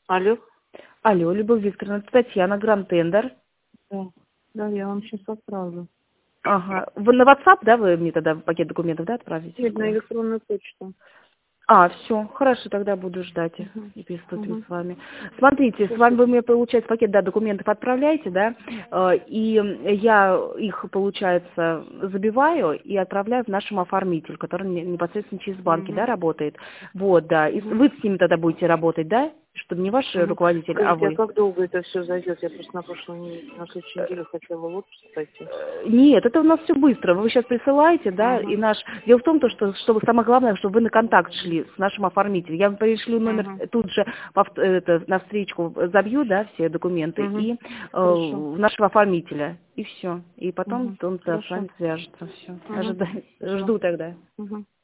Алло. Алло, Любовь Викторовна, это Татьяна, Гранд-Тендер. Да. Да, я вам сейчас отправлю. Ага. Вы на WhatsApp, да, вы мне тогда пакет документов, да, отправите? Нет, на электронную почту. А, все, хорошо, тогда буду ждать их Угу. и переступим Угу. с вами. Смотрите, с вами вы мне, получается, пакет, да, документов отправляете, да, и я их, получается, забиваю и отправляю в нашему оформителю, который непосредственно через банки, да, работает. Вот, да, и Угу. вы с ними тогда будете работать, да, чтобы не ваш Угу. руководитель, а Скажите, а вы. как долго это все зайдет? Я просто на следующей неделе хотела в отпуск пойти. Нет, это у нас все быстро. Вы сейчас присылаете, да, Угу. и наш... Дело в том, что чтобы самое главное, чтобы вы на контакт шли с нашим оформителем. Я вам пришлю номер Угу. тут же на встречку забью, да, все документы, Угу. и Хорошо. нашего оформителя, и все. И потом Угу. он с Хорошо. вами свяжется, все. Угу. Ожидаю. Все. Жду тогда. Угу.